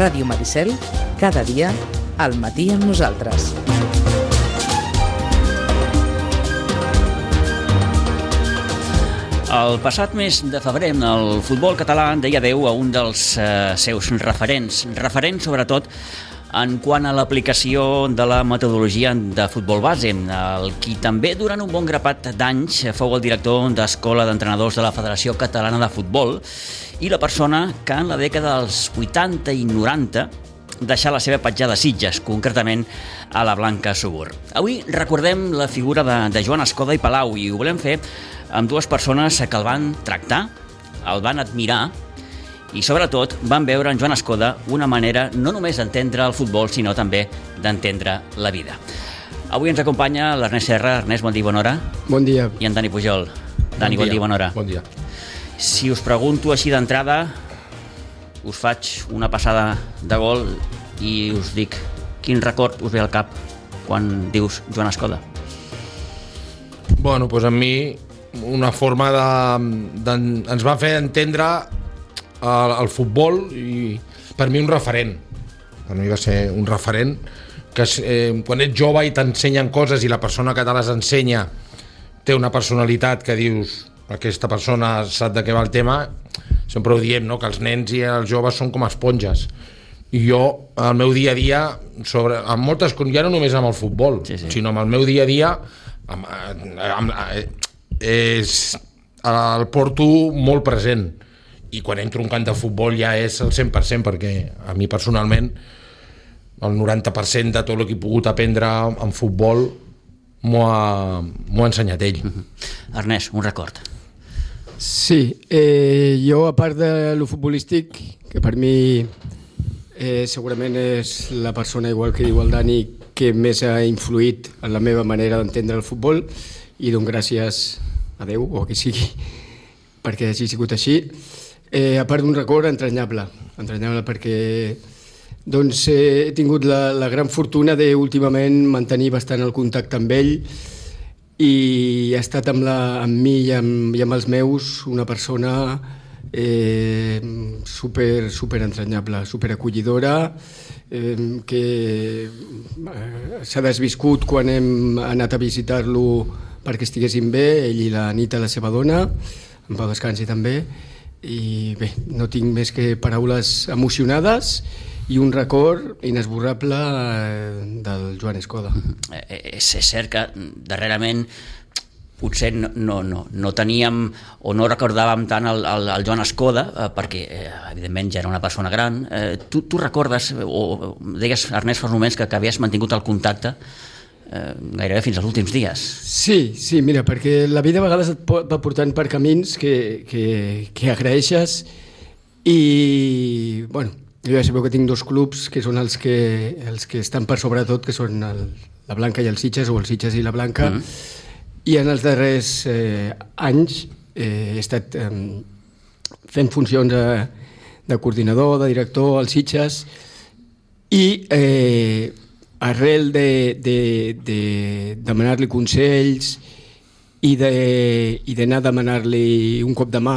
Ràdio Maricel, cada dia, al matí amb nosaltres. El passat mes de febrer, el futbol català deia adeu a un dels seus referents sobretot en quant a l'aplicació de la metodologia de futbol base, el qui també durant un bon grapat d'anys fou el director d'Escola d'Entrenadors de la Federació Catalana de Futbol i la persona que en la dècada dels 80 i 90 deixà la seva petjada a Sitges, concretament a la Blanca Subur. Avui recordem la figura de Joan Escoda i Palau i ho volem fer amb dues persones que el van tractar, el van admirar i sobretot van veure en Joan Escoda una manera no només d'entendre el futbol, sinó també d'entendre la vida. Avui ens acompanya l'Ernest Serra. Ernest, bon dia i bona hora. Bon dia. I en Dani Pujol. Dani, bon dia i bona hora. Bon dia. Si us pregunto així d'entrada, us faig una passada de gol i us dic quin record us ve al cap quan dius Joan Escoda? Bueno, doncs a mi una forma ens va fer entendre el futbol i per mi un referent. Per mi va ser un referent que quan ets jove i t'ensenyen coses i la persona que te les ensenya té una personalitat que dius aquesta persona sap de què va el tema. Sempre ho diem, no? Que els nens i els joves són com esponges. I jo, al meu dia a dia, amb moltes coses, ja no només amb el futbol, sinó amb el meu dia a dia, el porto molt present. I quan entro a un camp de futbol ja és el 100%, perquè a mi personalment el 90% de tot el que he pogut aprendre en futbol m'ho ha ensenyat ell. Ernest, un record. Sí, jo a part de lo futbolístic, que per mi segurament és la persona, igual que diu el Dani, que més ha influït en la meva manera d'entendre el futbol, i dono gràcies a Déu o a qui sigui perquè hagi sigut així. A part d'un record entranyable perquè doncs, he tingut la gran fortuna de últimament mantenir bastant el contacte amb ell i ha estat amb mi i amb els meus una persona super entranyable, super acollidora, que s'ha desviscut quan hem anat a visitar-lo perquè estiguessin bé, ell i la Anita, la seva dona, en pau descansi també, i bé, no tinc més que paraules emocionades i un record inesborrable del Joan Escoda. És cert que darrerament potser no teníem o no recordàvem tant el Joan Escoda perquè evidentment ja era una persona gran. Tu recordes, o deies, Ernest, fa uns moments que havies mantingut el contacte gairebé fins als últims dies. Sí, mira, perquè la vida a vegades et va portant per camins que agraeixes i, bueno, jo ja sabeu que tinc dos clubs que són els que estan per sobre tot, que són la Blanca i el Sitges, o el Sitges i la Blanca, i en els darrers anys he estat fent funcions de coordinador, de director al Sitges, i arrel de demanar-li consells i d'anar a demanar-li un cop de mà,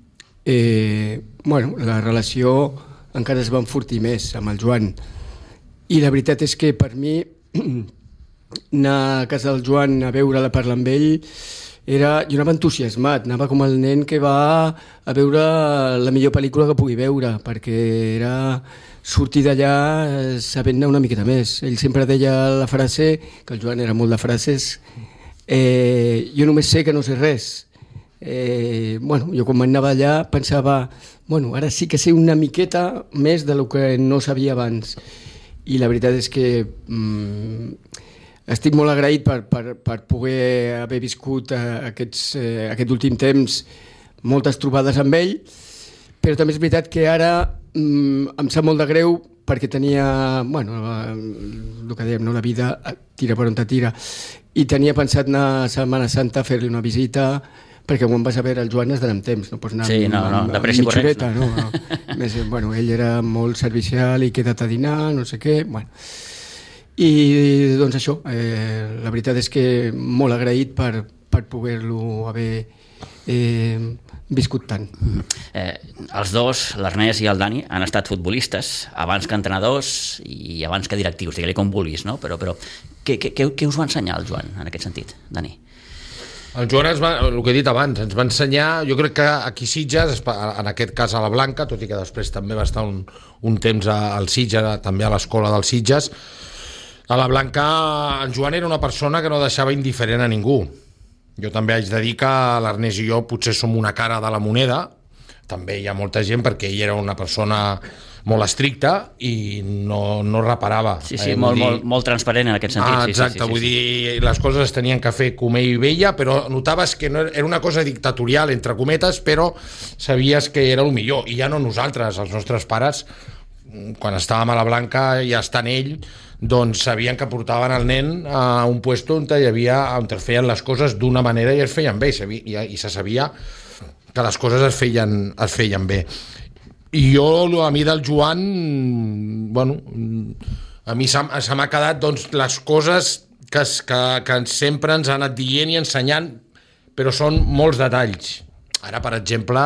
la relació encara es va enfortir més amb el Joan. I la veritat és que per mi anar a casa del Joan a veure-la, parlar amb ell, jo anava entusiasmat, anava com el nen que va a veure la millor pel·lícula que pugui veure, perquè era sortir d'allà sabent-ne una miqueta més. Ell sempre deia la frase, que el Joan era molt de frases, jo només sé que no sé res. Jo quan m'anava allà pensava, ara sí que sé una miqueta més del que no sabia abans. I la veritat és que estic molt agraït per poder haver viscut aquest últim temps moltes trobades amb ell, però també és veritat que ara em sap molt de greu perquè tenia, el que dèiem, la vida tira per on te tira, i tenia pensat anar a Setmana Santa a fer-li una visita, perquè quan vas a veure el Joan has d'anar amb temps, no pots anar de pressa i corrents. Més, ell era molt servicial i queda't a dinar, no sé què, I doncs això, la veritat és que molt agraït per poder-lo haver viscut tant. Els dos, l'Ernest i el Dani, han estat futbolistes abans que entrenadors i abans que directius, digue-li com vulguis, no? Però què us va ensenyar el Joan en aquest sentit, Dani? El Joan el que he dit abans, ens va ensenyar, jo crec que aquí Sitges, en aquest cas a la Blanca, tot i que després també va estar un temps al Sitges, també a l'escola del Sitges, a la Blanca en Joan era una persona que no deixava indiferent a ningú. Jo també haig de dir que l'Ernest i jo potser som una cara de la moneda, també hi ha molta gent perquè ell era una persona molt estricta i no reparava. Sí, molt transparent en aquest sentit. Exacte, vull dir, les coses es tenien que fer com ell veia, però notaves que no era una cosa dictatorial, entre cometes, però sabies que era el millor. I ja no nosaltres, els nostres pares, quan estàvem a la Blanca i estant ell, doncs sabien que portaven el nen a un puesto on es feien les coses d'una manera i es feien bé, i se sabia que les coses es feien bé. I jo, a mi del Joan, bueno, a mi se m'ha quedat doncs, les coses que sempre ens ha anat dient i ensenyant, però són molts detalls. Ara, per exemple,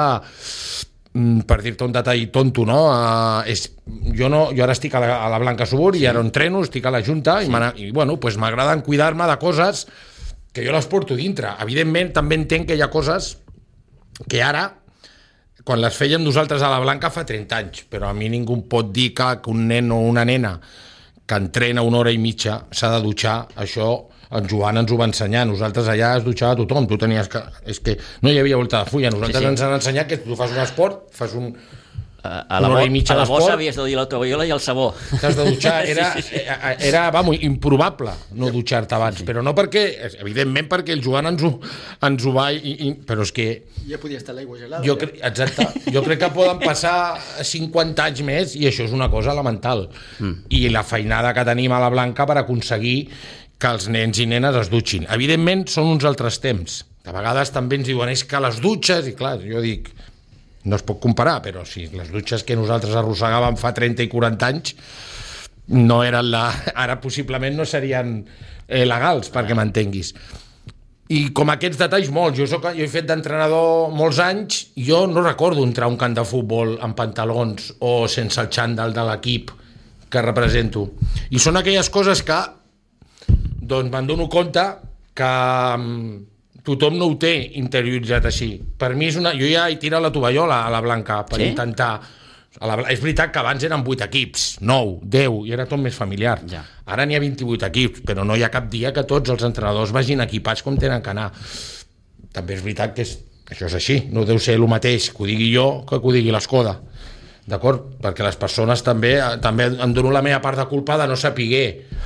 per dir-te un detall tonto, no? Jo ara estic a la Blanca Subur i ara entreno, estic a la Junta i bueno, pues m'agraden cuidar-me de coses que jo les porto dintre. Evidentment, també entenc que hi ha coses que ara, quan les fèiem nosaltres a la Blanca fa 30 anys, però a mi ningú pot dir que un nen o una nena que entrena 1 hora i mitja s'ha de dutxar. Això en Joan ens ho va ensenyar. Nosaltres allà es dutxava tothom. Tu tenies que... És que no hi havia volta de fulla. Nosaltres ens han ensenyat que tu fas un esport, fas a la bossa havies de dir la tovallola i el sabó. T'has de dutxar. Era improbable no dutxar-te abans. Però no perquè... Evidentment perquè el Joan ens ho va... Però és que... Ja podia estar l'aigua gelada. Exacte. Jo crec que poden passar 50 anys més i això és una cosa elemental. I la feinada que tenim a la Blanca per aconseguir que els nens i nenes es dutxin. Evidentment, són uns altres temps. A vegades també ens diuen, és que les dutxes... I clar, jo dic, no es pot comparar, però si les dutxes que nosaltres arrossegàvem fa 30 i 40 anys no eren ara possiblement no serien legals, perquè m'entenguis. I com aquests detalls molts. Jo he fet d'entrenador molts anys, jo no recordo entrar a un camp de futbol amb pantalons o sense el xandall de l'equip que represento. I són aquelles coses que doncs me'n dono compte que tothom no ho té interioritzat així. Per mi és jo ja he tirat la tovallola a la Blanca per intentar... És veritat que abans eren 8 equips, 9, 10, i era tot més familiar. Ja. Ara n'hi ha 28 equips, però no hi ha cap dia que tots els entrenadors vagin equipats com tenen que anar. També és veritat que això és així, no deu ser el mateix que ho digui jo que ho digui l'Escoda. D'acord? Perquè les persones també em dono la meva part de culpa de no saber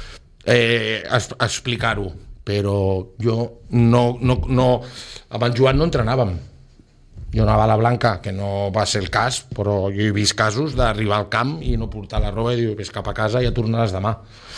explicar-ho, però jo amb en Joan no entrenàvem. Jo anava a la Blanca, que no va ser el cas, però jo he vist casos d'arribar al camp i no portar la roba i dir, ves cap a casa i ja tornaràs demà.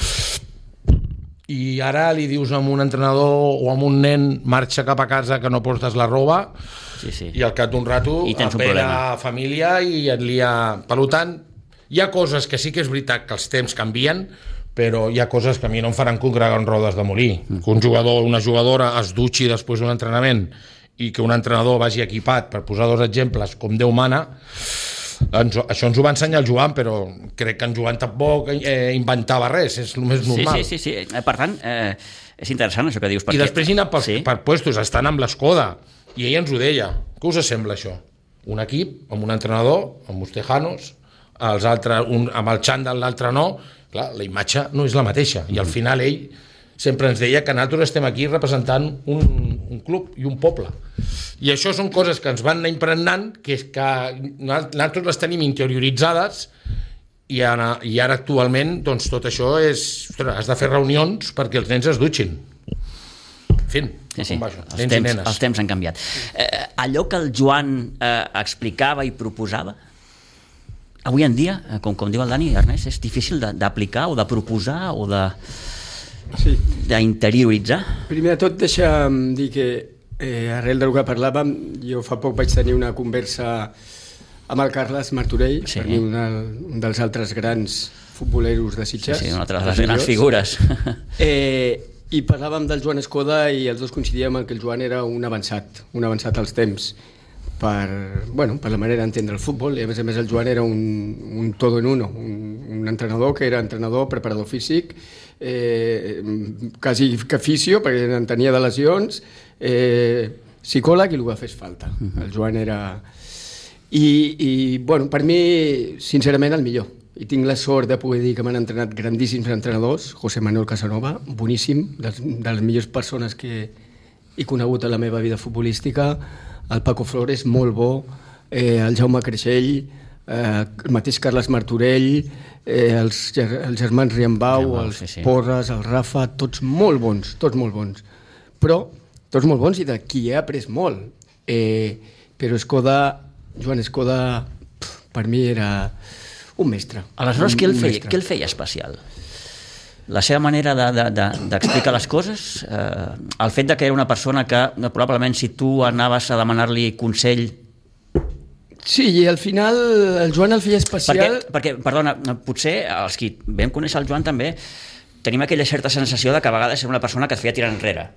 I ara li dius a un entrenador o a un nen, marxa cap a casa que no portes la roba, i al cap d'un rato ve la família i et lia. Per tant, hi ha coses que sí que és veritat que els temps canvien, però hi ha coses que a mi no em faran congregar en rodes de molí. Que un jugador o una jugadora es dutxi després d'un entrenament i que un entrenador vagi equipat, per posar 2 exemples, com Déu mana, això ens ho va ensenyar el Joan, però crec que en Joan tampoc inventava res, és el més normal. Sí. Per tant, és interessant això que dius. I després hi anat per puestos, estan amb l'Escoda, i ell ens ho deia. Què us sembla això? Un equip amb un entrenador, amb uns tejanos, els altres, amb el xandall, l'altre no. Clar, la imatge no és la mateixa, i al final ell sempre ens deia que nosaltres estem aquí representant un club i un poble, i això són coses que ens van anar impregnant, que és que nosaltres les tenim interioritzades, i ara actualment doncs tot això has de fer reunions perquè els nens es dutxin. En fi, els temps han canviat. Allò que el Joan explicava i proposava, avui en dia, com diu el Dani, Ernest, és difícil d'aplicar o de proposar o d'interioritzar? Primer de tot, deixa'm dir que arrel del que parlàvem, jo fa poc vaig tenir una conversa amb el Carles Martorell, per mi un dels altres grans futboleros de Sitges. Sí, una altra de les grans figures. I parlàvem del Joan Escoda i els dos coincidíem en que el Joan era un avançat als temps. per la manera d'entendre el futbol, i a més el Joan era un todo en uno, un entrenador que era entrenador, preparador físic, quasi que fisio, perquè en tenia de lesions, psicòleg i el que fes falta. El Joan era... I per mi, sincerament, el millor. I tinc la sort de poder dir que m'han entrenat grandíssims entrenadors. José Manuel Casanova, boníssim, de les millors persones que he conegut a la meva vida futbolística. El Paco Flores, molt bo. El Jaume Creixell, el mateix Carles Martorell, els germans Riambau, els Porres, el Rafa, tots molt bons, però tots molt bons i de qui he après molt. Però Joan Escoda, per mi era un mestre. Aleshores, què el feia especial? La seva manera d'explicar les coses, el fet que era una persona que probablement si tu anaves a demanar-li consell... Sí, i al final el Joan el feia especial... Perquè, perdona, potser els que vam conèixer el Joan també tenim aquella certa sensació de que a vegades era una persona que et feia tirar enrere.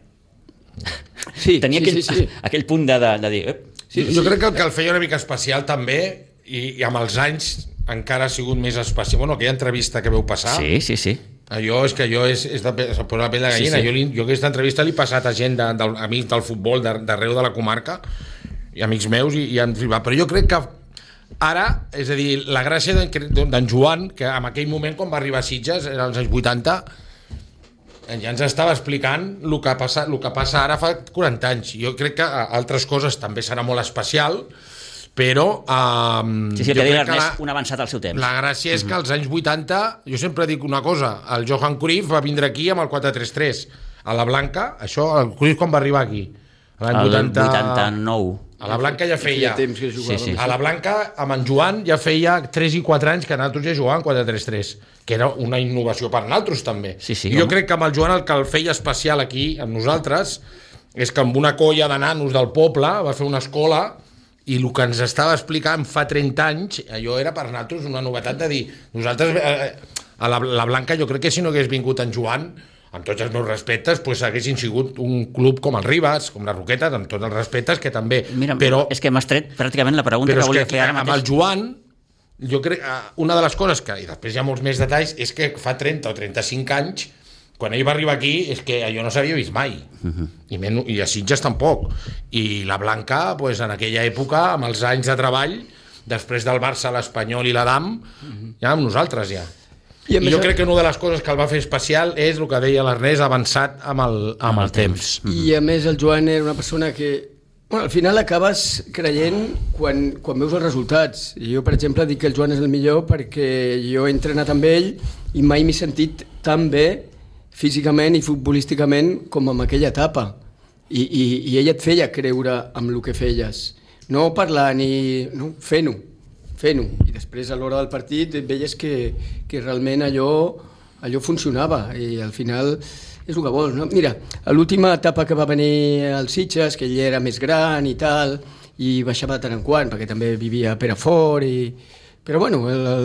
Tenia aquell punt de dir... Jo crec que el que el feia una mica especial també, i amb els anys encara ha sigut més especial. Bueno, aquella entrevista que veu passar... Sí. Allò és de posar la pell de gallina. Jo aquesta entrevista l'he passat a gent amics del futbol d'arreu de la comarca i amics meus i han flipat. Però jo crec que ara, és a dir, la gràcia d'en Joan, que en aquell moment quan va arribar a Sitges, era als anys 80, ja ens estava explicant el que passa ara fa 40 anys. Jo crec que altres coses també serà molt especial, però el que deia Ernest, un avançat al seu temps. La gràcia és que als anys 80, jo sempre dic una cosa, el Johan Cruyff va vindre aquí amb el 4-3-3 a la Blanca, això, el Cruyff quan va arribar aquí? L'any 89. A la Blanca ja feia... A la Blanca, amb en Joan, ja feia 3 i 4 anys que nosaltres ja jugàvem 4-3-3, que era una innovació per nosaltres també. Jo crec que amb el Joan el que el feia especial aquí, amb nosaltres, és que amb una colla de nanos del poble va fer una escola i el que ens estava explicant fa 30 anys, allò era per nosaltres una novetat de dir, nosaltres a la Blanca jo crec que si no hagués vingut en Joan, amb tots els meus respectes, doncs haguessin sigut un club com el Ribas, com les Roquetes, amb tots els respectes que també... Mira, però és que m'has tret pràcticament la pregunta que volia fer ara mateix. Amb el Joan, jo crec, una de les coses que, i després hi ha molts més detalls, és que fa 30 o 35 anys, quan ell va arribar aquí, és que allò no s'havia vist mai. I a Sitges tampoc. I la Blanca, doncs, en aquella època, amb els anys de treball, després del Barça, l'Espanyol i l'Adam, ja amb nosaltres ja. I jo crec que una de les coses que el va fer especial és el que deia l'Ernest, avançat amb el temps. I a més el Joan era una persona que al final acabes creient quan veus els resultats. Jo, per exemple, dic que el Joan és el millor perquè jo he entrenat amb ell i mai m'he sentit tan bé físicament i futbolísticament com en aquella etapa. I ell et feia creure amb el que feies. No parlant no, fent-ho. I després a l'hora del partit veies que realment allò funcionava i al final és el que vols, no? Mira, a l'última etapa que va venir al Sitges, que ell era més gran i tal, i baixava de tant en quant, perquè també vivia a Perafort, però bueno,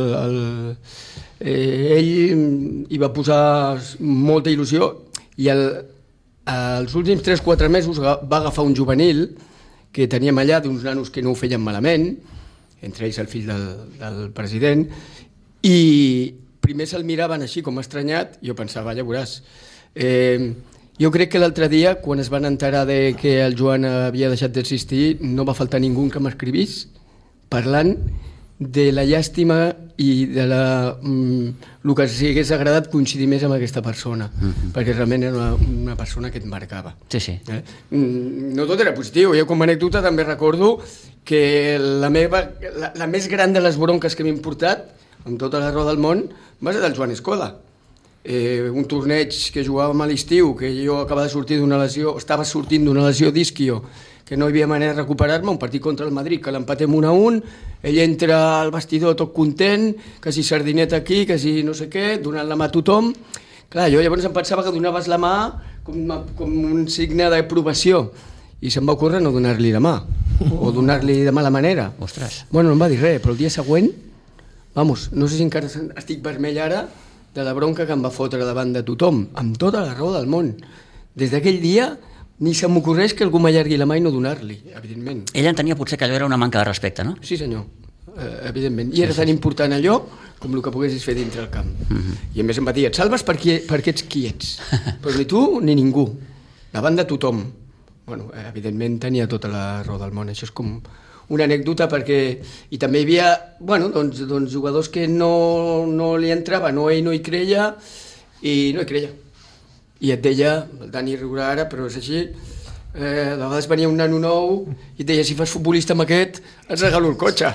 ell hi va posar molta il·lusió i els últims 3-4 mesos va agafar un juvenil que teníem allà d'uns nanos que no ho feien malament, entre ells el fill del president, i primer se'l miraven així com estranyat, i jo pensava, ja veuràs. Jo crec que l'altre dia, quan es van enterar que el Joan havia deixat d'existir, no va faltar ningú que m'escrivís parlant de la llàstima i de el que els hagués agradat coincidir més amb aquesta persona, perquè realment era una persona que et marcava. Sí. No tot era positiu. Jo com a anècdota també recordo que la més gran de les bronques que m'he portat amb tota la raó del món va ser del Joan Escoda. Un torneig que jugàvem a l'estiu, que jo acabava de sortir d'una lesió, estava sortint d'una lesió d'isquio, que no hi havia manera de recuperar-me, un partit contra el Madrid, que l'empatem 1-1, ell entra al vestidor tot content, quasi sardineta aquí, quasi no sé què, donant la mà a tothom. Clar, jo llavors em pensava que donaves la mà com un signe d'aprovació, i se'm va ocórrer no donar-li la mà, o donar-li de mala manera. Ostres. Bueno, no em va dir res, però el dia següent, no sé si encara estic vermell ara, de la bronca que em va fotre davant de tothom, amb tota la raó del món. Des d'aquell dia ni se m'ocorreix que algú m'allargui la mà i no donar-li, evidentment. Ell entenia potser que allò era una manca de respecte, no? Sí, senyor, evidentment. I era tan important allò com el que poguessis fer dintre el camp. I a més em va dir, et salves perquè ets qui ets, però ni tu ni ningú, davant de tothom. Bueno, evidentment tenia tota la raó del món, això és com una anècdota perquè... I també hi havia, bueno, doncs jugadors que no li entrava, ell no hi creia i no hi creia. I et deia, el Dani riurà ara, però és així, a vegades venia un nano nou i et deia, si fas futbolista amb aquest, et regalo el cotxe.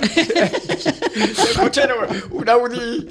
El cotxe era un Audi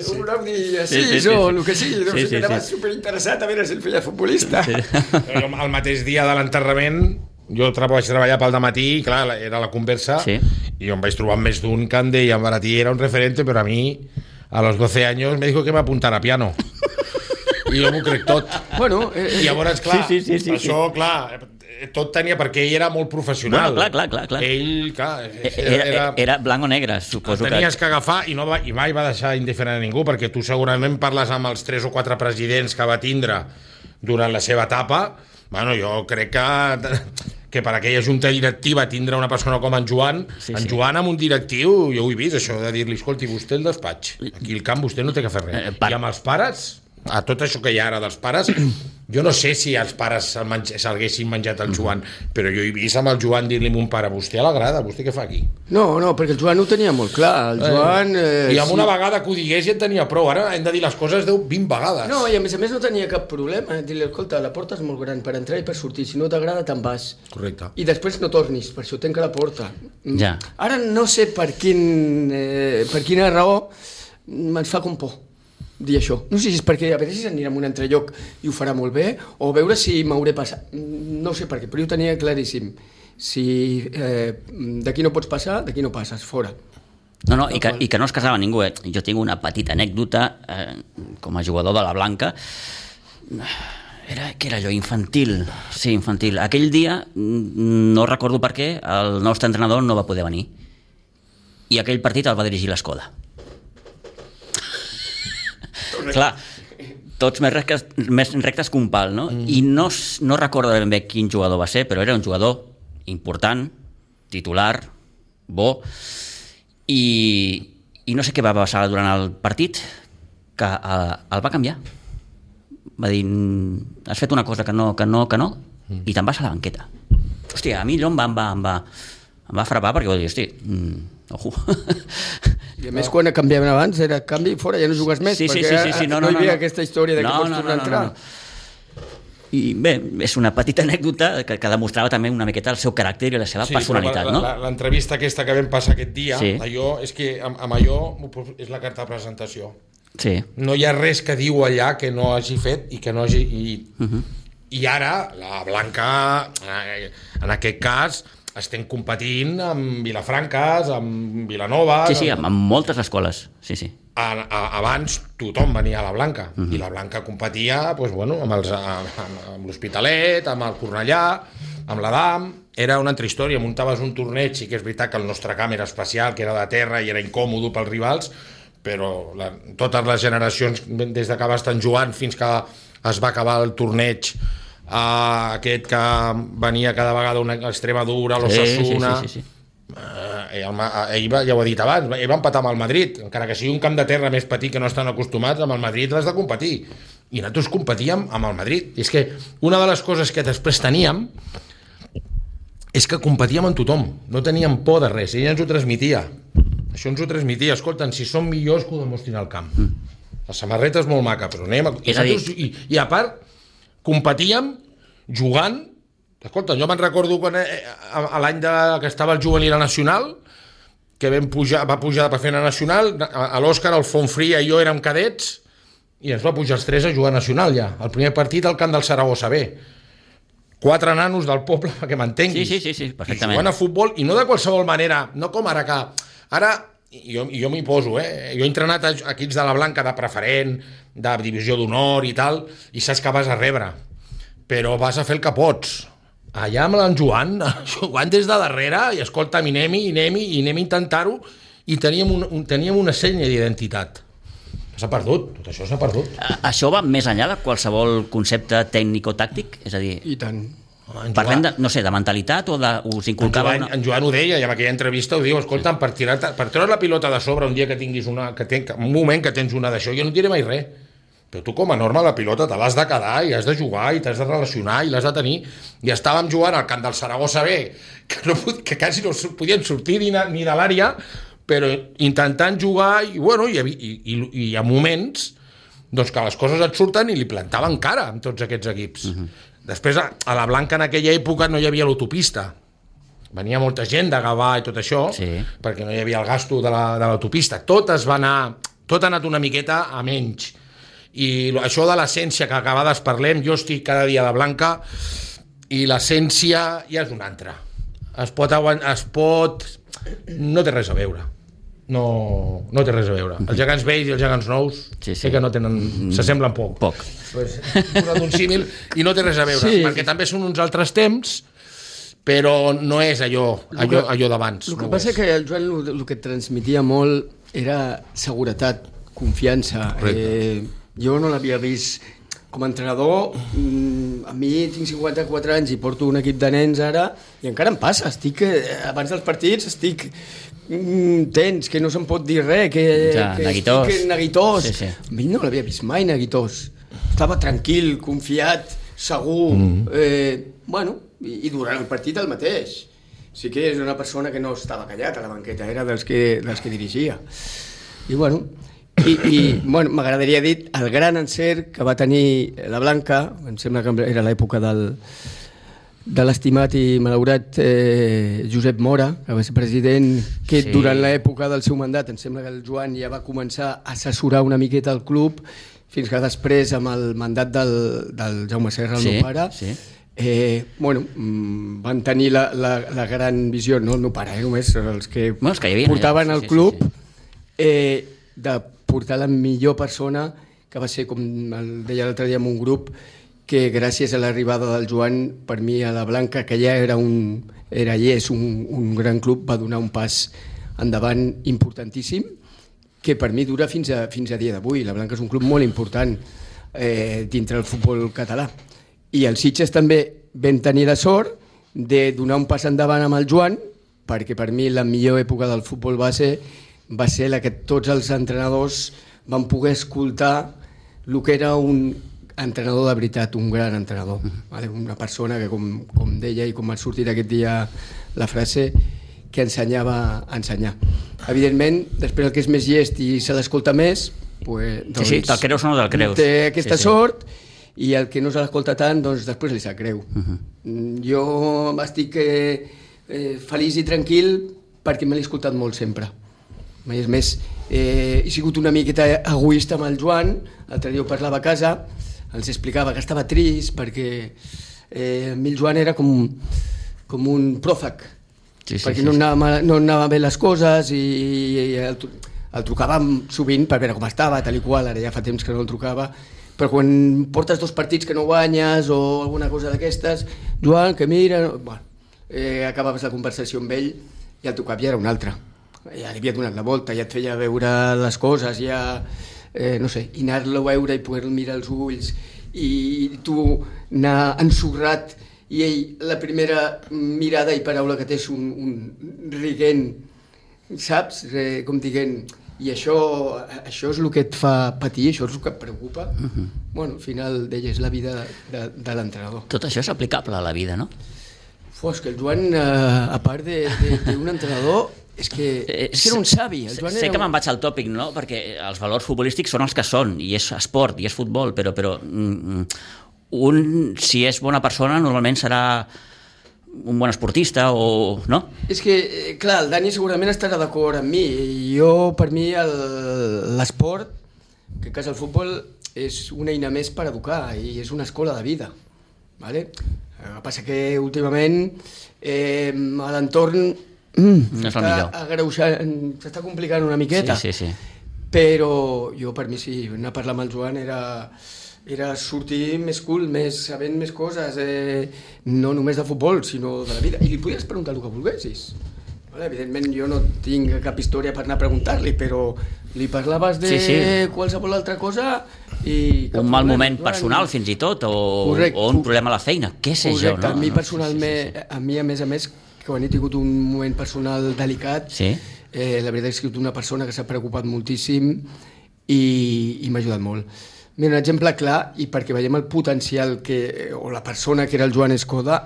A6 o el que sigui, doncs anava superinteressat a veure si el feia futbolista. El mateix dia de l'enterrament, jo vaig treballar pel dematí i clar, era la conversa, i jo em vaig trobar més d'un que em deia, Baratí era un referente, però a mi, a los 12 años, me dijo que me apuntara a piano. I jo m'ho crec tot. Bueno, i llavors, clar, això, clar, tot tenia, perquè ell era molt professional. Bueno, clar. Ell, clar, era blanc o negre, suposo que... Tenies que agafar, i mai va deixar indiferent a ningú, perquè tu segurament parles amb els 3 o 4 presidents que va tindre durant la seva etapa. Bueno, jo crec que per aquella junta directiva tindre una persona com en Joan, Joan amb un directiu, jo ho he vist, això de dir-li, escolti, vostè el despatx, aquí al camp vostè no té que fer res. I amb els pares... A tot això que hi ha ara dels pares, jo no sé si els pares s'haguessin menjat el Joan, però jo he vist amb el Joan dir-li a mon pare, vostè a l'agrada, vostè què fa aquí? No, perquè el Joan ho tenia molt clar. El Joan... I amb una vegada que ho digués ja en tenia prou, ara hem de dir les coses 20 vegades. No, i a més no tenia cap problema, dir-li, escolta, la porta és molt gran per entrar i per sortir, si no t'agrada te'n vas. Correcte. I després no tornis, per això tanca la porta. Ja. Ara no sé per quina raó me'n fa com por dir això. No sé si és perquè a veure si s'anirà a un altre lloc i ho farà molt bé, o veure si m'hauré passat. No sé per què, però jo tenia claríssim. Si d'aquí no pots passar, d'aquí no passes, fora. No, i que no es casava ningú. Jo tinc una petita anècdota com a jugador de la Blanca. Què era allò? Infantil. Sí, infantil. Aquell dia, no recordo per què, el nostre entrenador no va poder venir. I aquell partit el va dirigir l'Escoda. Clar, tots més rectes que un pal, no? I no recordo ben bé quin jugador va ser, però era un jugador important, titular, bo, i no sé què va passar durant el partit, que el va canviar. Va dir, has fet una cosa que no, i te'n vas a la banqueta. Hòstia, a mi allò em va frapar, perquè va dir, hòstia, ojo. I a més, quan canviaven abans, era canvi fora, ja no jugues més, perquè no hi havia aquesta història de que pots tornar a entrar. I bé, és una petita anècdota que demostrava també una miqueta el seu caràcter i la seva personalitat, no? L'entrevista aquesta que vam passar aquest dia, allò, és que amb allò és la carta de presentació. Sí. No hi ha res que diu allà que no hagi fet i que no hagi... I ara, la Blanca, en aquest cas... estem competint amb Vilafranques, amb Vilanova... Sí, amb moltes escoles, sí. Abans tothom venia a la Blanca, i la Blanca competia amb l'Hospitalet, amb el Cornellà, amb l'Adam... Era una altra història, muntaves un torneig, i que és veritat que el nostre camp era especial, que era de terra i era incòmode pels rivals, però totes les generacions, des de que va estar en Joan fins que es va acabar el torneig, aquest que venia cada vegada una Extremadura, l'Osasuna... Sí. Ell ja ho he dit abans, ell va empatar amb el Madrid, encara que sigui un camp de terra més petit que no estan acostumats, amb el Madrid l'has de competir, i nosaltres competíem amb el Madrid. I és que una de les coses que després teníem és que competíem amb tothom, no teníem por de res, ell ens ho transmitia, escolta, si són millors que ho demostrin al camp. La samarreta és molt maca, però anem i a part competíem jugant. Escolta, jo me'n recordo quan l'any que estava el juvenil a Nacional, que va pujar per fer a Nacional, a l'Òscar, el Fontfria i jo érem cadets, i ens va pujar els 3 a jugar a Nacional ja. El primer partit al camp del Saragossa B. 4 nanos del poble, perquè m'entenguis. Sí, perfectament. I jugant a futbol, i no de qualsevol manera, no com ara que... Ara, jo m'hi poso, jo he entrenat equips de la Blanca de preferent, de divisió d'honor i tal, i saps que vas a rebre, però vas a fer el que pots. Allà amb en Joan, jugant des de darrere, i escolta, anem a intentar-ho, i teníem una senya d'identitat. S'ha perdut, tot això s'ha perdut. Això va més enllà de qualsevol concepte tècnic o tàctic? És a dir... I tant. Parlem de, no sé, de mentalitat o us inculcava En Joan ho deia, i en aquella entrevista ho diu, escolta'm, per treure la pilota de sobre un dia que tinguis un moment que tens una d'això, jo no et diré mai res. Però tu com a norma la pilota te l'has de quedar i has de jugar i t'has de relacionar i l'has de tenir. I estàvem jugant al camp del Saragossa B, que quasi no podien sortir ni de l'àrea, però intentant jugar i hi ha moments doncs, que les coses et surten i li plantaven cara amb tots aquests equips. Després, a la Blanca en aquella època no hi havia l'autopista. Venia molta gent de Gavà i tot això, perquè no hi havia el gasto de l'autopista. Tot ha anat una miqueta a menys. I això de l'essència que a vegades parlem, jo estic cada dia a la Blanca i l'essència ja és una altra. No té res a veure. No té res a veure. Els gegants vells i els gegants nous sé que no tenen, s'assemblen poc. Pues, un símil, i no té res a veure, perquè també són uns altres temps, però no és allò d'abans. El que passa és que el Joan el que transmetia molt era seguretat, confiança. Jo no l'havia vist com a entrenador. A mi tinc 54 anys i porto un equip de nens ara i encara em passa, abans dels partits estic tens, que no se'm pot dir res, que estic neguitós. A mi no l'havia vist mai neguitós. Estava tranquil, confiat, segur. I durant el partit el mateix. Sí que és una persona que no estava callat a la banqueta, era dels que dirigia. I m'agradaria dir el gran encert que va tenir la Blanca, em sembla que era l'època de l'estimat i malaurat Josep Mora, que va ser president, que durant l'època del seu mandat, em sembla que el Joan ja va començar a assessorar una miqueta el club, fins que després, amb el mandat del Jaume Serra, el meu pare, van tenir la gran visió, no el meu pare, només els que portaven el club, de portar la millor persona, que va ser, com el deia l'altre dia en un grup, que gràcies a l'arribada del Joan, per mi a la Blanca, que ja era i és un gran club, va donar un pas endavant importantíssim, que per mi dura fins a dia d'avui. La Blanca és un club molt important dintre el futbol català. I els Sitges també vam tenir la sort de donar un pas endavant amb el Joan, perquè per mi la millor època del futbol base va ser la que tots els entrenadors van poder escoltar el que era un entrenador de veritat, un gran entrenador, una persona que, com deia i com ha sortit aquest dia la frase, que ensenyava a ensenyar. Evidentment, després el que és més llest i se l'escolta més, te'l creus o no te'l creus? Té aquesta sort, i el que no se l'escolta tant, doncs després li sap greu. Jo estic feliç i tranquil perquè me l'he escoltat molt sempre. Mai és més, he sigut una miqueta egoista amb el Joan. L'altre dia ho parlava a casa, els explicava que estava trist perquè a mi el Joan era com un pròfag, perquè no anava bé les coses i el trucàvem sovint per veure com estava, tal i qual. Ara ja fa temps que no el trucava, però quan portes 2 partits que no guanyes o alguna cosa d'aquestes, Joan, que mira... acabaves la conversació amb ell i el teu cap ja era un altre. Ja li havia donat la volta, ja et feia veure les coses, ja, no sé, i anar-lo a veure i poder-lo mirar als ulls i tu anar ensorrat i ell, la primera mirada i paraula que té és un riguent, saps? Com dient, i això és el que et fa patir, això és el que et preocupa. Bueno, al final d'ell és la vida de l'entrenador. Tot això és aplicable a la vida, no? És que el Joan, a part d'un entrenador, és que era un savi. Sé que me'n vaig al tòpic, no? Perquè els valors futbolístics són els que són, i és esport, i és futbol, però un, si és bona persona, normalment serà un bon esportista, o no? És que, clar, el Dani segurament estarà d'acord amb mi. Jo, per mi, l'esport, que en cas el futbol, és una eina més per educar, i és una escola de vida. El que passa que últimament a l'entorn s'està complicant una miqueta, però jo per mi sí, anar a parlar amb el Joan era sortir més cool, sabent més coses, no només de futbol sinó de la vida, i li podies preguntar el que volguessis. Evidentment jo no tinc cap història per anar a preguntar-li, però li parlaves de qualsevol altra cosa un mal moment personal, fins i tot, o un problema a la feina, què sé jo, no? A mi personalment, a més a més, quan he tingut un moment personal delicat, la veritat és que he sigut una persona que s'ha preocupat moltíssim i m'ha ajudat molt. Mira, un exemple clar, i perquè veiem el potencial o la persona que era el Joan Escoda,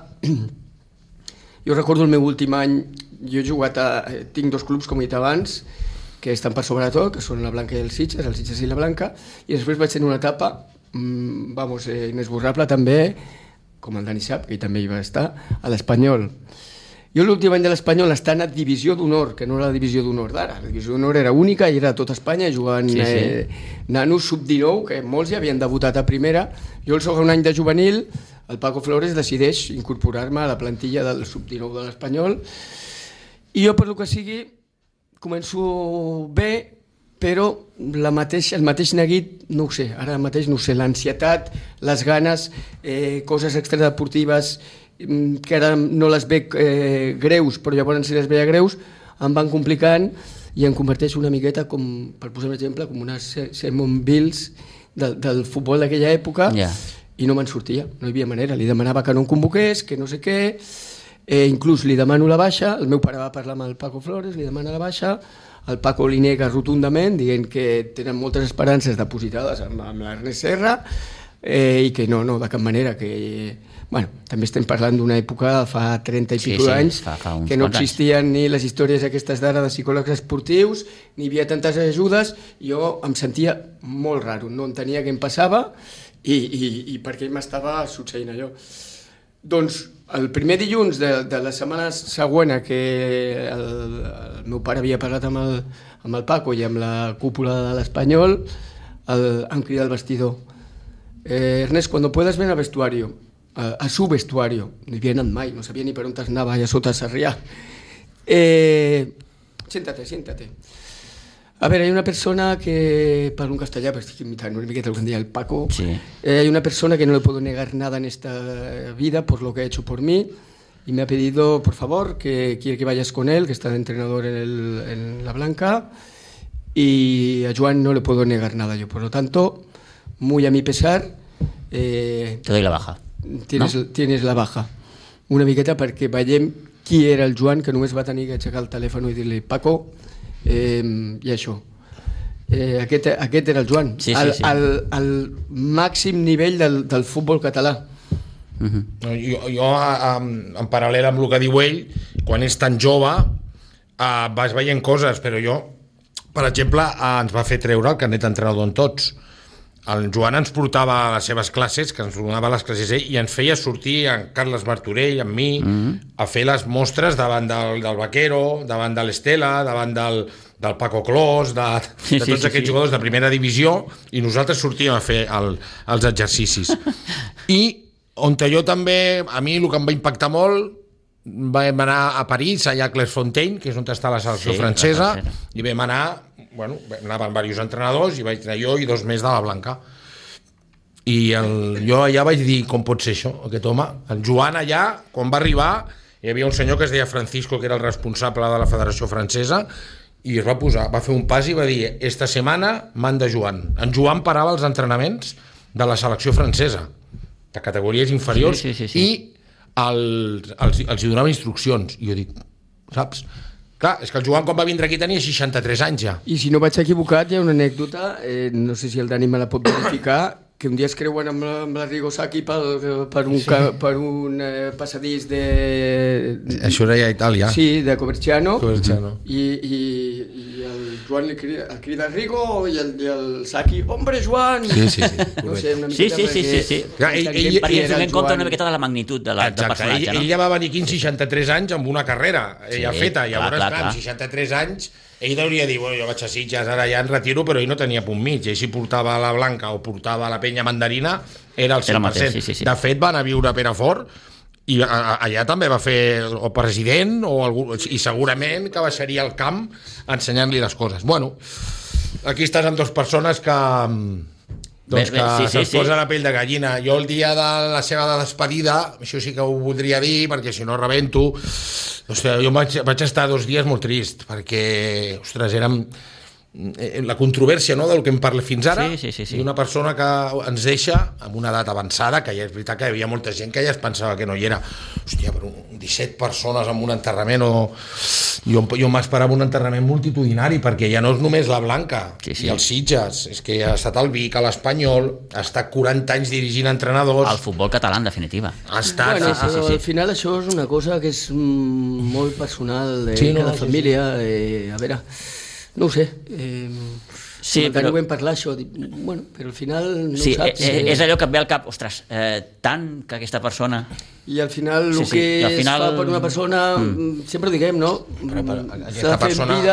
jo recordo el meu últim any, jo he jugat tinc 2 clubs, com he dit abans, que estan per sobre de tot, que són la Blanca i el Sitges i la Blanca, i després vaig tenir una etapa inesborrable també, com el Dani sap, que ell també hi va estar, a l'Espanyol. Jo l'últim any de l'Espanyol està a divisió d'honor, que no era la divisió d'honor d'ara. La divisió d'honor era única i era a tot Espanya jugant nanos sub-19, que molts ja havien debutat a primera. Jo el segon any de juvenil, el Paco Flores decideix incorporar-me a la plantilla del sub-19 de l'Espanyol. I jo, per lo que sigui, començo bé, però el mateix neguit, no ho sé, ara mateix no ho sé, l'ansietat, les ganes, coses extradeportives, que ara no les veig greus, però llavors si les veia greus em van complicant i em converteix una miqueta, com per posar un exemple, com una Simon Bills del futbol d'aquella època, i no me'n sortia, no hi havia manera, li demanava que no em convoqués, que no sé què, inclús li demano la baixa, el meu pare va parlar amb el Paco Flores, li demana la baixa, el Paco li nega rotundament, dient que tenen moltes esperances depositades amb l'Ernest Serra, i que no, de cap manera, que... Bueno, també estem parlant d'una època fa 30 i pico d'anys que no existien ni les històries aquestes d'ara de psicòlegs esportius, ni hi havia tantes ajudes, jo em sentia molt raro, no entenia què em passava i per què m'estava succeint allò. Doncs el primer dilluns de la setmana següent que el meu pare havia parlat amb el Paco i amb la cúpula de l'Espanyol, em crida al vestidor: Ernest, cuando puedas ven al vestuario, a su vestuario. No hi havia anat mai, no sabia ni per on anava allà sota Sarrià. Siéntate. A ver, hay una persona que, para un castellano, pero estoy imitando una miqueta lo que decía el Paco, hay una persona que no le puedo negar nada en esta vida por lo que ha hecho por mí y me ha pedido, por favor, que quiere que vayas con él, que está de entrenador en la Blanca, y a Joan no le puedo negar nada yo. Por lo tanto, muy a mi pesar... te doy la baja. Tienes la baja. Una miqueta perquè veiem qui era el Joan, que només va tenir que aixecar el telèfon i dir-li: Paco, i això. Aquest era el Joan, al màxim nivell del futbol català. Jo, en paral·lel amb el que diu ell, quan és tan jove vas veient coses, però jo, per exemple, ens va fer treure el carnet d'entrenador en tots. El Joan ens portava a les seves classes, que ens donava les classes ell, i ens feia sortir en Carles Martorell, amb mi, a fer les mostres davant del Vaquero, davant de l'Estela, davant del Paco Clos, de tots aquests jugadors de primera divisió, i nosaltres sortíem a fer els exercicis. I on jo també, a mi el que em va impactar molt, vam anar a París, allà a Clairefontaine, que és on està la selecció francesa, i vam anar, anaven diversos entrenadors, i vaig anar jo i 2 més de la Blanca. I jo allà vaig dir: com pot ser això, aquest home? El Joan allà, quan va arribar, hi havia un senyor que es deia Francisco, que era el responsable de la Federació Francesa, i es va fer un pas i va dir: esta setmana manda Joan. En Joan parava els entrenaments de la selecció francesa, de categories inferiors, i els donava instruccions. I jo dic, saps? Clar, és que el Joan quan va vindre aquí tenia 63 anys ja. I si no vaig equivocat, hi ha una anècdota, no sé si el Dani me la pot verificar, que un dia es creuen amb la Rigosaki per un passadís de... Això era ja a Itàlia. Sí, de Coverciano. I el Joan li crida Rigo i el Saki: hombre, Joan! Sí. No sé, una miqueta sí. Perquè ens donem compte una miqueta de la magnitud del personatge. Ell ja va venir aquí amb 63 anys amb una carrera ja feta. Llavors, clar, amb 63 anys... Ell hauria de dir: jo vaig a Sitges, ara ja em retiro, però ell no tenia punt mig. I si portava la Blanca o portava la Penya Mandarina, era el 100%. De fet, va anar a viure a Perafort i allà també va fer o president i segurament que baixaria al camp ensenyant-li les coses. Bueno, aquí estàs amb 2 persones que se'ls posa la pell de gallina. Jo el dia de la seva despedida, això sí que ho voldria dir, perquè si no rebento. Jo vaig estar 2 dies molt trist, perquè, ostres, la controvèrsia, no?, del que em parla fins ara, Sí. i una persona que ens deixa amb una edat avançada, que ja és veritat que hi havia molta gent que ja es pensava que no hi era. Hòstia, però 17 persones en un enterrament, jo m'esperava un enterrament multitudinari, perquè ja no és només la Blanca i els Sitges, és que ha estat el Vic, l'Espanyol, ha estat 40 anys dirigint entrenadors. El futbol català, en definitiva. Ha estat... Bueno, al final això és una cosa que és molt personal de cada família. A veure, no ho sé. Però ho vam parlar, això. Bueno, però al final no ho saps. És allò que et ve al cap, ostres, tant que aquesta persona... I al final el que es fa per una persona, sempre ho diguem, no? S'ha de fer vida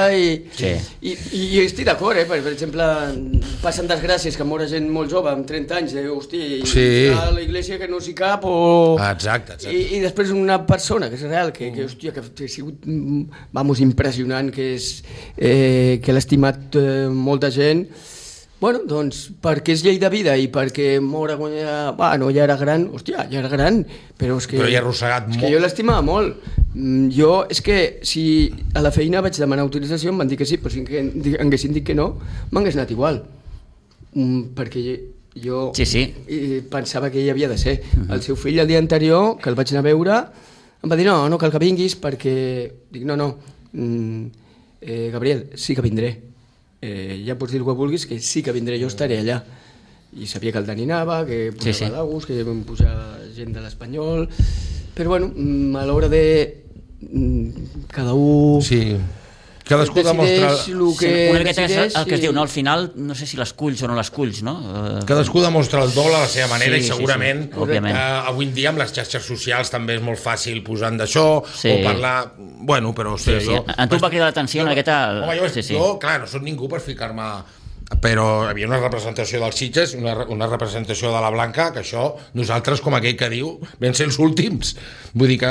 i estic d'acord, per exemple, passen desgràcies que mor gent molt jove, amb 30 anys, hosti, a la iglesia que no s'hi cap, Exacte. I després una persona que és real, que ha sigut, impressionant, que l'ha estimat molta gent. Bueno, doncs, perquè és llei de vida i perquè mor a guanyar... Bueno, ja era gran, hòstia, però és que... Però ja ha arrossegat molt. És que jo l'estimava molt. Jo, és que, si a la feina vaig demanar autorització, em van dir que sí, però si haguessin dit que no, m'hagués anat igual. Perquè jo pensava que ell havia de ser. El seu fill, el dia anterior, que el vaig anar a veure, em va dir, no cal que vinguis, perquè... Dic, no, Gabriel, sí que vindré. Ja pots dir el que vulguis, que sí que vindré, jo estaré allà. I sabia que el Dani anava, que posava Lagos, que vam posar gent de l'Espanyol, però bueno, a l'hora de cada un... Sí, cadascú demostra... Una miqueta el que es diu, no? Al final, no sé si l'esculls o no l'esculls, no? Cadascú demostra el dol a la seva manera, i segurament òbviament. Avui en dia amb les xarxes socials també és molt fàcil posar d'això o parlar... Bueno, però... A tu va cridar l'atenció una miqueta... Jo, clar, no soc ningú per ficar-me... Però hi havia una representació dels Sitges, una representació de la Blanca, que això, nosaltres, com aquell que diu, vam ser els últims. Vull dir que...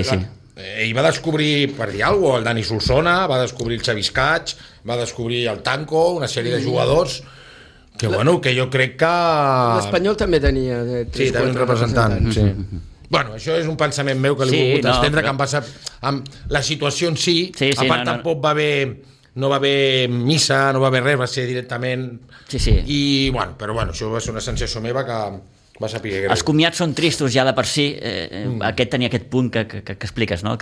Ell va descobrir, per dir alguna cosa, el Dani Solsona, va descobrir el Xavi Escaig, va descobrir el Tanco, una sèrie de jugadors que, que jo crec que... L'Espanyol també tenia 3-4 representants. Bueno, això és un pensament meu que l'he volgut estendre, que em passa amb la situació en si. A part, tampoc va haver... No va haver missa, no va haver res, va ser directament... I, però això va ser una sensació meva que... Els comiats són tristos ja de per si. Aquest tenia aquest punt que expliques, no? Que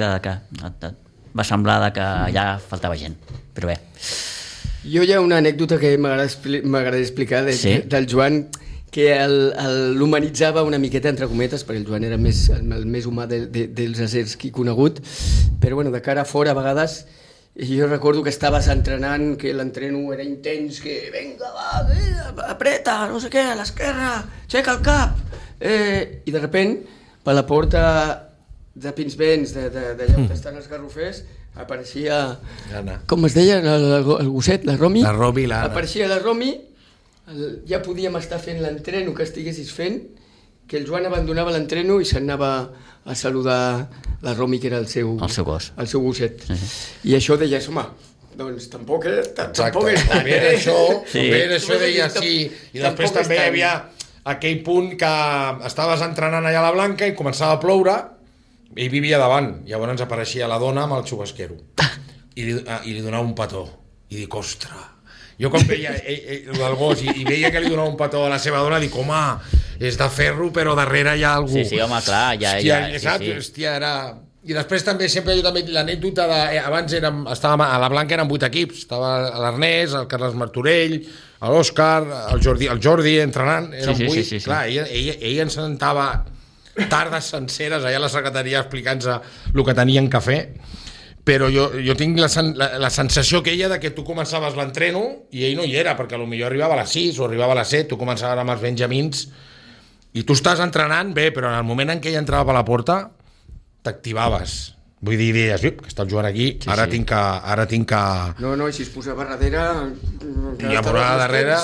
va semblar que allà faltava gent, però bé. Jo hi ha una anècdota que m'agrada explicar del Joan, que l'humanitzava una miqueta entre cometes, perquè el Joan era el més humà dels acers que he conegut, però de cara a fora a vegades... I jo recordo que estaves entrenant, que l'entreno era intens, que venga, va, apreta, no sé què, a l'esquerra, aixeca el cap. I de repent, per la porta de Pinsbens, d'allà on estan els garrofers, apareixia... Com es deia el gosset, la Romi? La Romi, l'Anna. Apareixia la Romi, ja podíem estar fent l'entreno que estiguessis fent, que el Joan abandonava l'entreno i s'anava a saludar la Romi, que era el seu gos. El seu gosset. I això deies, home, doncs tampoc és tant. També això deia sí. I després també hi havia aquell punt que estaves entrenant allà a la Blanca i començava a ploure, ell vivia davant, llavors apareixia la dona amb el xubasquero i li donava un petó i dic, ostres. Jo quan veia el gos i veia que li donava un petó a la seva dona, dic, home, és de ferro, però darrere hi ha algú. Sí, home, clar, Hòstia, era... I després també, l'anècdota de... Abans estàvem a la Blanca, eren 8 equips. Estava l'Ernest, el Carles Martorell, l'Òscar, el Jordi entrenant, eren 8. Clar, ell ens sentava tardes senceres allà a la secretaria explicant-nos el que tenien que fer. Però jo tinc la sensació aquella de que tu començaves l'entreno i ell no hi era, perquè potser arribava a les 6 o arribava a les 7, tu començaves amb els benjamins i tu estàs entrenant bé, però en el moment en què ell entrava per la porta t'activaves. Vull dir, deies, que està el Joan aquí, ara tinc que... No, i si es posava darrere... I a posar darrere...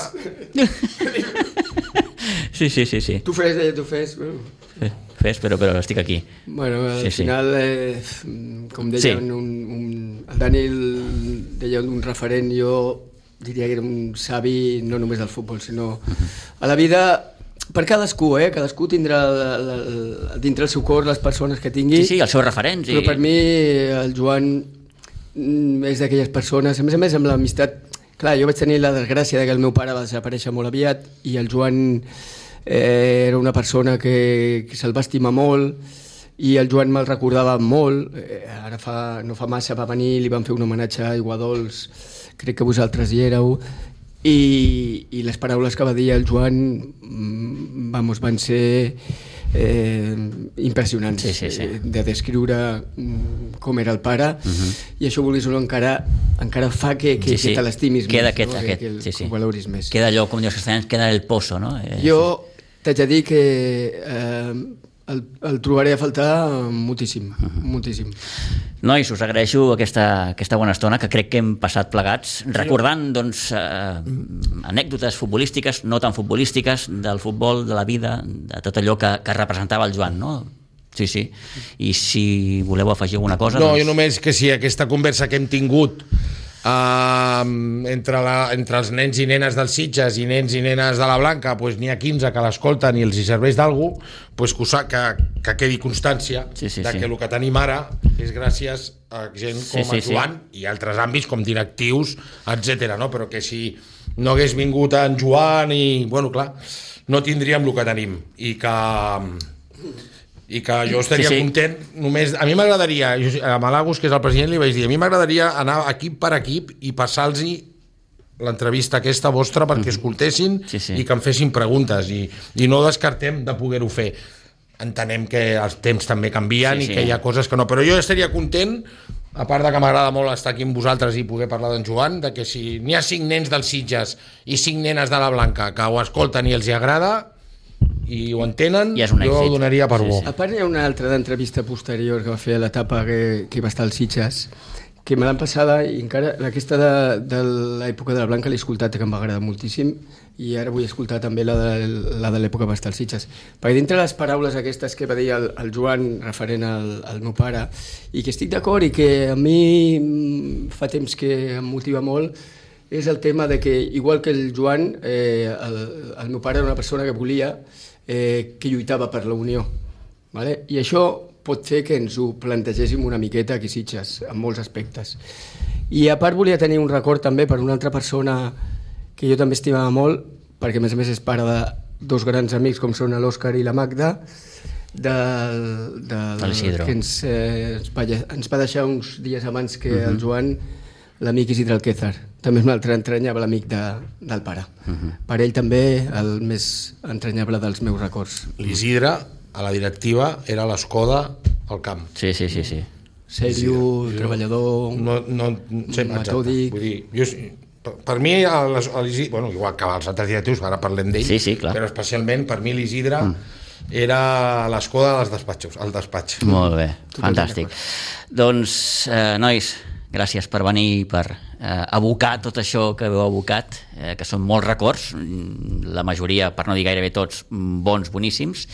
Sí. Tu fes... Fes, però estic aquí. Bueno, al final, com deia, el Daniel deia un referent, jo diria que era un savi no només del futbol, sinó a la vida, per cadascú, cadascú tindrà dintre el seu cor les persones que tingui. Sí, els seus referents. Però per mi el Joan és d'aquelles persones, a més amb l'amistat Clar, jo vaig tenir la desgràcia que el meu pare va desaparèixer molt aviat i el Joan era una persona que se'l va estimar molt i el Joan me'l recordava molt. Ara no fa massa va venir, li van fer un homenatge a Aiguadols, crec que vosaltres hi éreu, i les paraules que va dir el Joan van ser impressionants, de descriure com era el pare, i això, vulguis o no, encara fa que te l'estimis més, que ho valoris més. Queda allò, com dius castellans, queda el pozo, no? Jo t'haig de dir que el trobaré a faltar moltíssim, moltíssim. Nois, us agraeixo aquesta bona estona que crec que hem passat plegats, recordant doncs, anècdotes futbolístiques, no tan futbolístiques, del futbol, de la vida, de tot allò que representava el Joan, no? Sí. I si voleu afegir alguna cosa... No, jo només que si aquesta conversa que hem tingut entre els nens i nenes dels Sitges i nens i nenes de la Blanca, pues n'hi ha 15 que l'escolten i els hi serveix d'algú, pues que quedi constància que el que tenim ara és gràcies a gent com el Joan i altres àmbits com directius, etc. No? Però que si no hagués vingut en Joan i, bueno, clar, no tindríem el que tenim i que jo estaria content només. A mi m'agradaria, a Malagos, que és el president, li vaig dir, a mi m'agradaria anar equip per equip i passar-los l'entrevista aquesta vostra perquè escoltessin i que em fessin preguntes i no descartem de poder-ho fer. Entenem que els temps també canvien i que hi ha coses que no, però jo estaria content, a part de que m'agrada molt estar aquí amb vosaltres i poder parlar d'en Joan, de que si n'hi ha 5 nens dels Sitges i 5 nenes de la Blanca que ho escolten i els hi agrada i ho entenen, jo ho donaria per bo. A part hi ha una altra d'entrevista posterior que va fer a l'etapa que va estar als Sitges, que me l'han passada i encara aquesta de l'època de la Blanca l'he escoltat, que em va agradar moltíssim, i ara vull escoltar també la de l'època que va estar als Sitges, perquè dintre les paraules aquestes que va dir el Joan referent al meu pare, i que estic d'acord i que a mi fa temps que em motiva molt, és el tema de que, igual que el Joan, el meu pare era una persona que volia, que lluitava per la unió, vale? I això pot fer que ens ho plantegéssim una miqueta aquí a Sitges, en molts aspectes. I a part volia tenir un record també per una altra persona que jo també estimava molt, perquè a més és pare de 2 grans amics com són l'Òscar i la Magda, que ens va deixar uns dies abans que el Joan, l'amic Isidre Alquézar, també és un altre entranyable amic del pare. Per ell també el més entranyable dels meus records. L'Isidre, a la directiva, era l'escoda al camp. Sí. Sèrio, treballador, metòdic... Vull dir, per mi, bueno, igual que els altres directius, ara parlem d'ell, però especialment per mi l'Isidre era l'escoda dels despatxos, el despatx. Molt bé, fantàstic. Doncs, nois, gràcies per venir i per abocar tot això que heu abocat, que són molts records, la majoria, per no dir gairebé tots, bons, boníssims,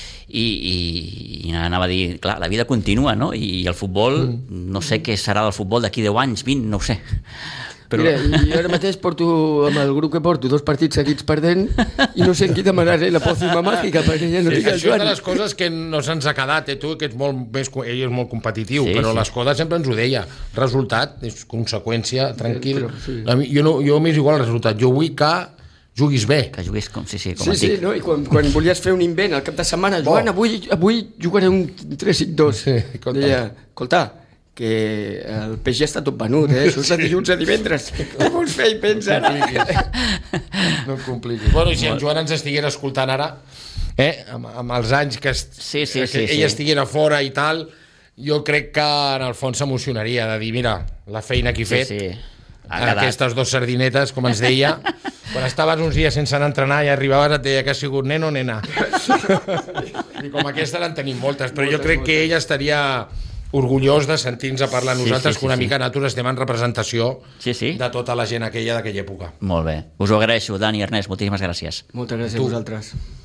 i anava a dir, clar, la vida continua, no? I el futbol, no sé què serà del futbol d'aquí 10 anys, 20, no ho sé. Però... Mira, i ara mateix porto, amb el grup que porto, 2 partits seguits perdent i no sé en qui demanaré la pòcima màgica perquè ja no dic el Joan. Això és de les coses que no se'ns ha quedat, tu, que ets molt més, ell és molt competitiu, però l'Escoda sempre ens ho deia, resultat és conseqüència, tranquil. Jo m'és igual el resultat, jo vull que juguis bé. Que juguis com, com a dic. No? I quan volies fer un invent al cap de setmana, Joan, avui jugaré un 3-5-2. Deia, escolta, que el peix ja està tot venut, surt de dilluns a divendres. Què vols fer i pensa ara? No et compliquis. Bueno, i si en Joan ens estiguera escoltant ara, amb els anys que ell estiguera fora i tal, jo crec que en el fons s'emocionaria de dir, mira, la feina que he fet, aquestes 2 sardinetes, com ens deia, quan estaves uns dies sense anar a entrenar i arribaves et deia que has sigut nen o nena. I com aquesta n'en tenim moltes, però jo crec que ella estaria orgullós de sentir-nos a parlar nosaltres, que una mica nosaltres estem en representació de tota la gent aquella d'aquella època. Molt bé. Us ho agraeixo, Dani i Ernest, moltíssimes gràcies. Moltes gràcies a vosaltres.